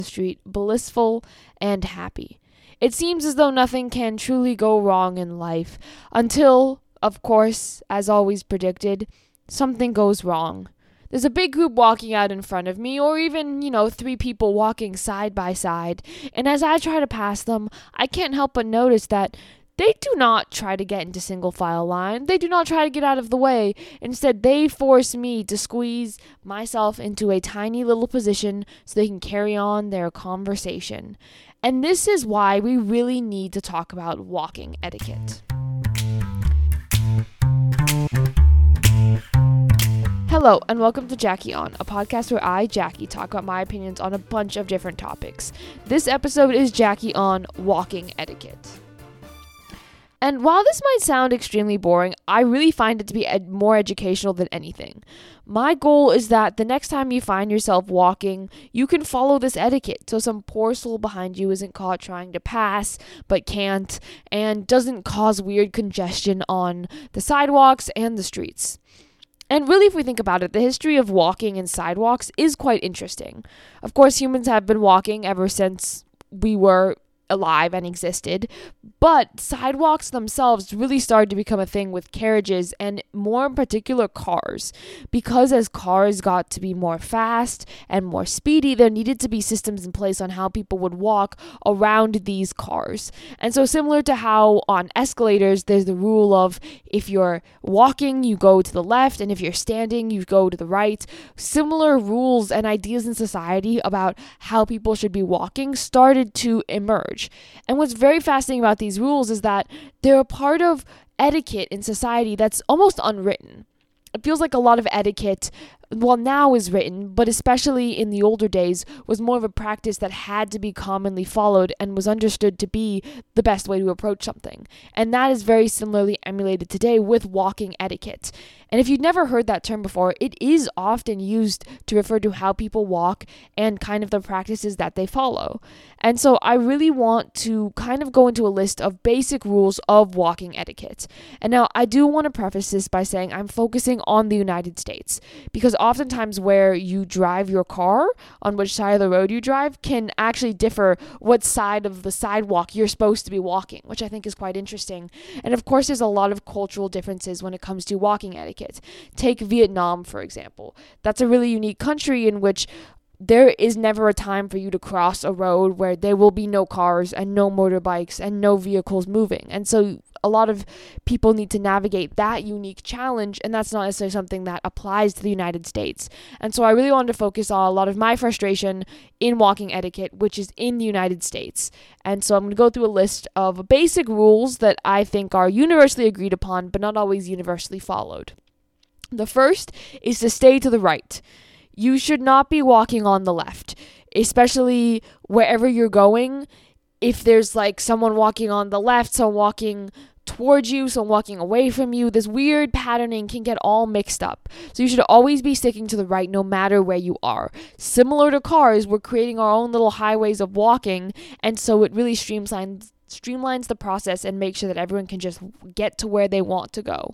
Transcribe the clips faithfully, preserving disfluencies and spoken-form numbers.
the street, blissful and happy. It seems as though nothing can truly go wrong in life until, of course, as always predicted, something goes wrong. There's a big group walking out in front of me, or even, you know, three people walking side by side. And as I try to pass them, I can't help but notice that they do not try to get into single file line. They do not try to get out of the way. Instead, they force me to squeeze myself into a tiny little position so they can carry on their conversation. And this is why we really need to talk about walking etiquette. Hello, and welcome to Jackie On, a podcast where I, Jackie, talk about my opinions on a bunch of different topics. This episode is Jackie On walking etiquette. And while this might sound extremely boring, I really find it to be ed- more educational than anything. My goal is that the next time you find yourself walking, you can follow this etiquette so some poor soul behind you isn't caught trying to pass but can't, and doesn't cause weird congestion on the sidewalks and the streets. And really, if we think about it, the history of walking and sidewalks is quite interesting. Of course, humans have been walking ever since we were alive and existed, but sidewalks themselves really started to become a thing with carriages and more in particular cars, because as cars got to be more fast and more speedy, there needed to be systems in place on how people would walk around these cars. And so similar to how on escalators there's the rule of if you're walking you go to the left and if you're standing you go to the right, similar rules and ideas in society about how people should be walking started to emerge. And what's very fascinating about these rules is that they're a part of etiquette in society that's almost unwritten. It feels like a lot of etiquette, well, now is written, but especially in the older days, was more of a practice that had to be commonly followed and was understood to be the best way to approach something. And that is very similarly emulated today with walking etiquette. And if you've never heard that term before, it is often used to refer to how people walk and kind of the practices that they follow. And so I really want to kind of go into a list of basic rules of walking etiquette. And now I do want to preface this by saying I'm focusing on the United States, because oftentimes where you drive your car, on which side of the road you drive, can actually differ what side of the sidewalk you're supposed to be walking, which I think is quite interesting. And of course, there's a lot of cultural differences when it comes to walking etiquette. Take Vietnam, for example. That's a really unique country in which there is never a time for you to cross a road where there will be no cars and no motorbikes and no vehicles moving. And so a lot of people need to navigate that unique challenge, and that's not necessarily something that applies to the United States. And so I really wanted to focus on a lot of my frustration in walking etiquette, which is in the United States. And so I'm going to go through a list of basic rules that I think are universally agreed upon, but not always universally followed. The first is to stay to the right. You should not be walking on the left, especially wherever you're going. If there's like someone walking on the left, someone walking towards you, someone walking away from you, this weird patterning can get all mixed up. So you should always be sticking to the right no matter where you are. Similar to cars, we're creating our own little highways of walking, and so it really streamlines streamlines the process and makes sure that everyone can just get to where they want to go.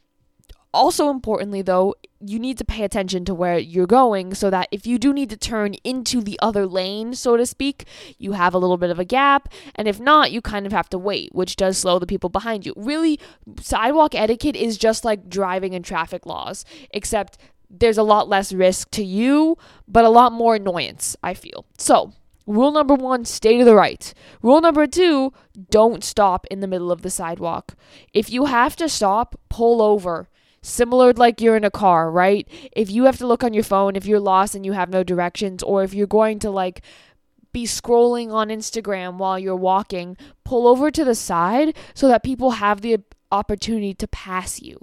Also importantly, though, you need to pay attention to where you're going so that if you do need to turn into the other lane, so to speak, you have a little bit of a gap. And if not, you kind of have to wait, which does slow the people behind you. Really, sidewalk etiquette is just like driving and traffic laws, except there's a lot less risk to you, but a lot more annoyance, I feel. So, rule number one, stay to the right. Rule number two, don't stop in the middle of the sidewalk. If you have to stop, pull over. Similar like you're in a car, right? If you have to look on your phone, if you're lost and you have no directions, or if you're going to like be scrolling on Instagram while you're walking, pull over to the side so that people have the opportunity to pass you.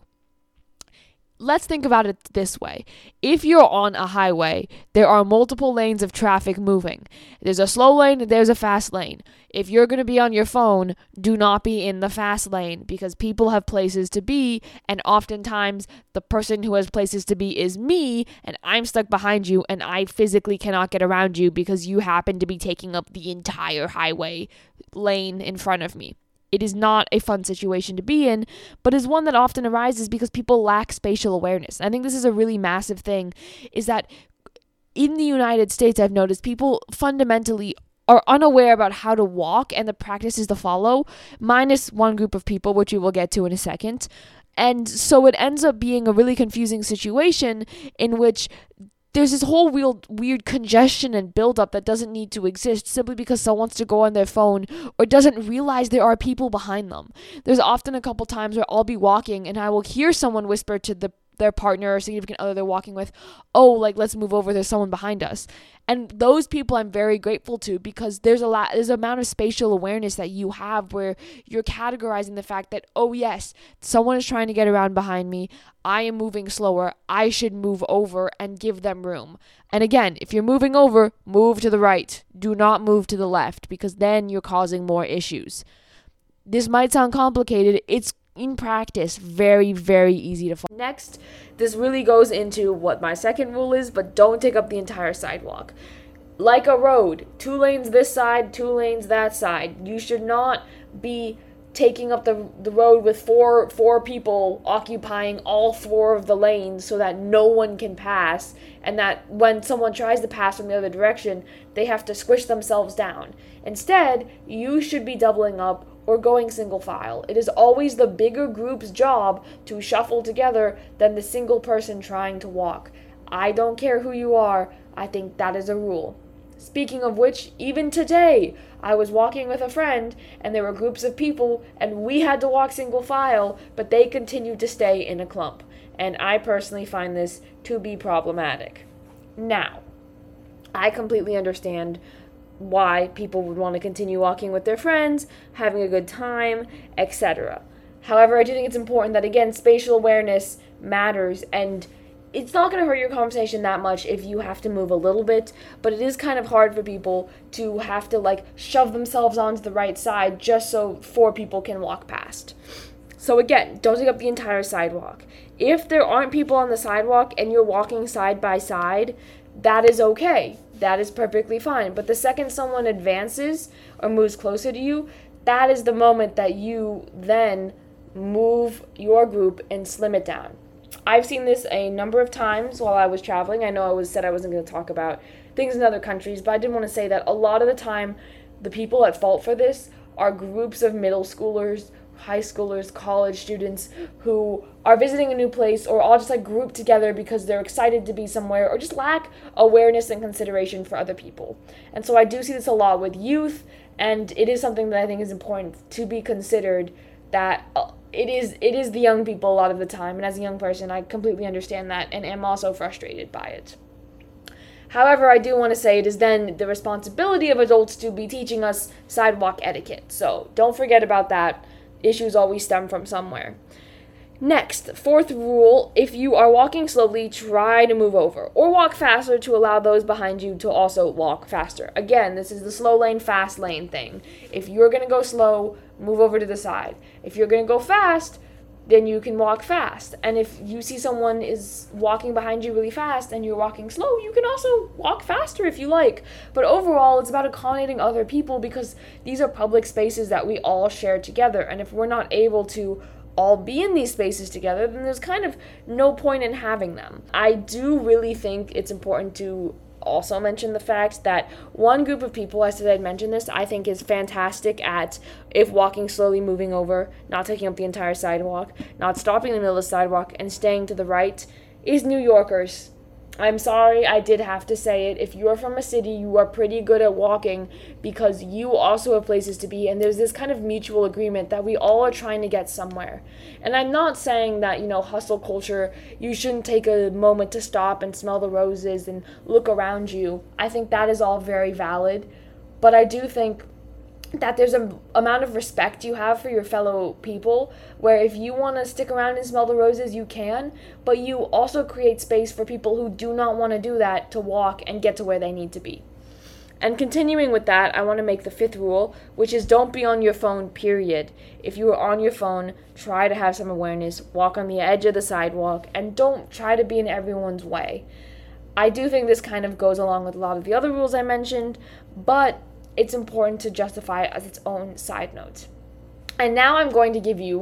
Let's think about it this way. If you're on a highway, there are multiple lanes of traffic moving. There's a slow lane and there's a fast lane. If you're going to be on your phone, do not be in the fast lane because people have places to be, and oftentimes the person who has places to be is me, and I'm stuck behind you and I physically cannot get around you because you happen to be taking up the entire highway lane in front of me. It is not a fun situation to be in, but is one that often arises because people lack spatial awareness. I think this is a really massive thing, is that in the United States, I've noticed people fundamentally are unaware about how to walk and the practices to follow, minus one group of people, which we will get to in a second. And so it ends up being a really confusing situation in which there's this whole weird, weird congestion and buildup that doesn't need to exist simply because someone wants to go on their phone or doesn't realize there are people behind them. There's often a couple times where I'll be walking and I will hear someone whisper to the their partner or significant other they're walking with, oh, like, let's move over, there's someone behind us. And those people I'm very grateful to, because there's a lot, there's an amount of spatial awareness that you have where you're categorizing the fact that, oh yes, someone is trying to get around behind me, I am moving slower, I should move over and give them room. And again, if you're moving over, move to the right. Do not move to the left, because then you're causing more issues. This might sound complicated. It's in practice very, very easy to follow. Next, this really goes into what my second rule is, but don't take up the entire sidewalk. Like a road, two lanes this side, two lanes that side. You should not be taking up the the road with four four people occupying all four of the lanes so that no one can pass, and that when someone tries to pass from the other direction, they have to squish themselves down. Instead, you should be doubling up or going single file. It is always the bigger group's job to shuffle together than the single person trying to walk. I don't care who you are, I think that is a rule. Speaking of which, even today, I was walking with a friend, and there were groups of people, and we had to walk single file, but they continued to stay in a clump. And I personally find this to be problematic. Now, I completely understand why people would want to continue walking with their friends, having a good time, et cetera. However, I do think it's important that, again, spatial awareness matters, and it's not going to hurt your conversation that much if you have to move a little bit, but it is kind of hard for people to have to, like, shove themselves onto the right side just so four people can walk past. So again, don't take up the entire sidewalk. If there aren't people on the sidewalk and you're walking side by side, that is okay. That is perfectly fine. But the second someone advances or moves closer to you, that is the moment that you then move your group and slim it down. I've seen this a number of times while I was traveling. I know I was said I wasn't going to talk about things in other countries, but I did want to say that a lot of the time, the people at fault for this are groups of middle schoolers, high schoolers, college students who are visiting a new place, or all just like grouped together because they're excited to be somewhere, or just lack awareness and consideration for other people. And so I do see this a lot with youth, and it is something that I think is important to be considered, that it is it is the young people a lot of the time, and as a young person, I completely understand that and am also frustrated by it. However, I do want to say it is then the responsibility of adults to be teaching us sidewalk etiquette, so don't forget about that. Issues always stem from somewhere. Next, fourth rule, if you are walking slowly, try to move over or walk faster to allow those behind you to also walk faster. Again, this is the slow lane, fast lane thing. If you're going to go slow, move over to the side. If you're going to go fast, then you can walk fast. And if you see someone is walking behind you really fast and you're walking slow, you can also walk faster if you like. But overall, it's about accommodating other people, because these are public spaces that we all share together. And if we're not able to all be in these spaces together, then there's kind of no point in having them. I do really think it's important to also mention the fact that one group of people, I said I'd mention this, I think is fantastic at, if walking slowly, moving over, not taking up the entire sidewalk, not stopping in the middle of the sidewalk, and staying to the right, is New Yorkers. I'm sorry, I did have to say it. If you're from a city, you are pretty good at walking because you also have places to be, and there's this kind of mutual agreement that we all are trying to get somewhere. And I'm not saying that, you know, hustle culture, you shouldn't take a moment to stop and smell the roses and look around you. I think that is all very valid, but I do think that there's an amount of respect you have for your fellow people, where if you want to stick around and smell the roses, you can, but you also create space for people who do not want to do that to walk and get to where they need to be. And continuing with that, I want to make the fifth rule, which is don't be on your phone, period. If you are on your phone, try to have some awareness, walk on the edge of the sidewalk, and don't try to be in everyone's way. I do think this kind of goes along with a lot of the other rules I mentioned, but it's important to justify it as its own side note. And now I'm going to give you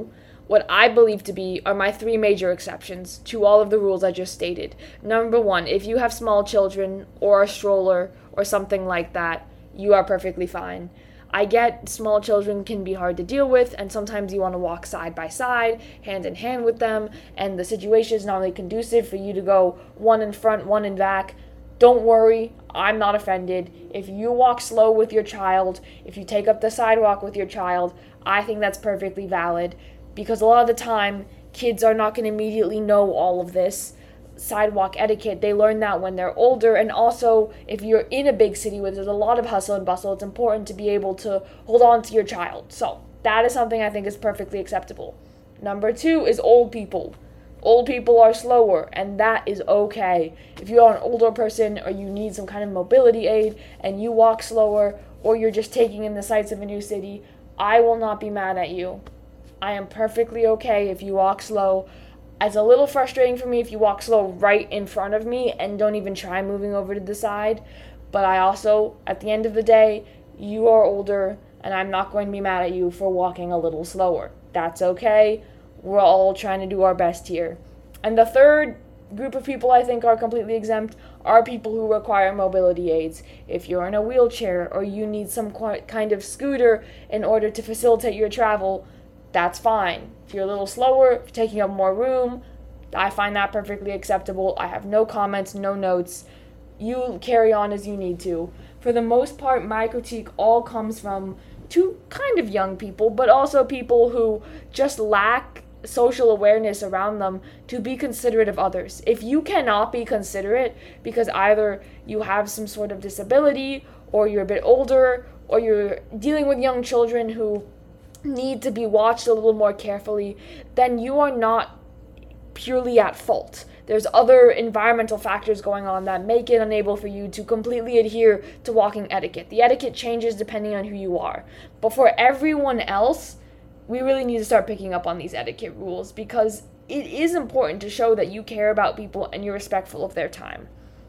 what I believe to be are my three major exceptions to all of the rules I just stated. Number one, if you have small children or a stroller or something like that, you are perfectly fine. I get small children can be hard to deal with, and sometimes you want to walk side by side, hand in hand with them, and the situation is not really conducive for you to go one in front, one in back. Don't worry, I'm not offended. If you walk slow with your child, if you take up the sidewalk with your child, I think that's perfectly valid, because a lot of the time, kids are not going to immediately know all of this sidewalk etiquette. They learn that when they're older, and also if you're in a big city where there's a lot of hustle and bustle, it's important to be able to hold on to your child. So that is something I think is perfectly acceptable. Number two is old people. Old people are slower, and that is okay. If you are an older person or you need some kind of mobility aid and you walk slower, or you're just taking in the sights of a new city, I will not be mad at you. I am perfectly okay if you walk slow. It's a little frustrating for me if you walk slow right in front of me and don't even try moving over to the side. But I also, at the end of the day, you are older, and I'm not going to be mad at you for walking a little slower. That's okay. We're all trying to do our best here. And the third group of people I think are completely exempt are people who require mobility aids. If you're in a wheelchair or you need some kind of scooter in order to facilitate your travel, that's fine. If you're a little slower, if you're taking up more room, I find that perfectly acceptable. I have no comments, no notes. You carry on as you need to. For the most part, my critique all comes from two kind of young people, but also people who just lack social awareness around them to be considerate of others. If you cannot be considerate because either you have some sort of disability, or you're a bit older, or you're dealing with young children who need to be watched a little more carefully, then you are not purely at fault. There's other environmental factors going on that make it unable for you to completely adhere to walking etiquette. The etiquette changes depending on who you are. But for everyone else, we really need to start picking up on these etiquette rules, because it is important to show that you care about people and you're respectful of their time.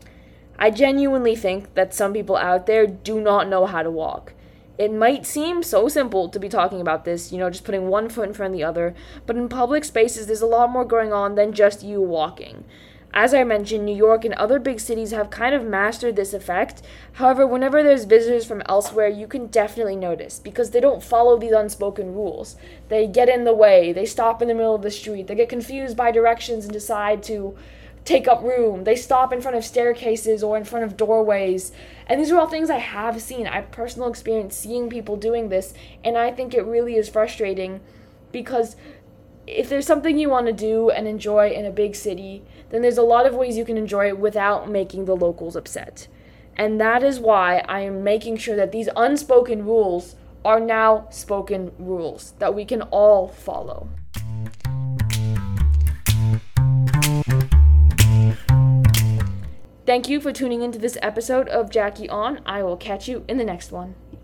I genuinely think that some people out there do not know how to walk. It might seem so simple to be talking about this, you know, just putting one foot in front of the other, but in public spaces, there's a lot more going on than just you walking. As I mentioned, New York and other big cities have kind of mastered this effect. However, whenever there's visitors from elsewhere, you can definitely notice, because they don't follow these unspoken rules. They get in the way, they stop in the middle of the street, they get confused by directions and decide to take up room. They stop in front of staircases or in front of doorways. And these are all things I have seen. I have personal experience seeing people doing this, and I think it really is frustrating, because if there's something you want to do and enjoy in a big city, then there's a lot of ways you can enjoy it without making the locals upset. And that is why I am making sure that these unspoken rules are now spoken rules that we can all follow. Thank you for tuning into this episode of Jackie On. I will catch you in the next one.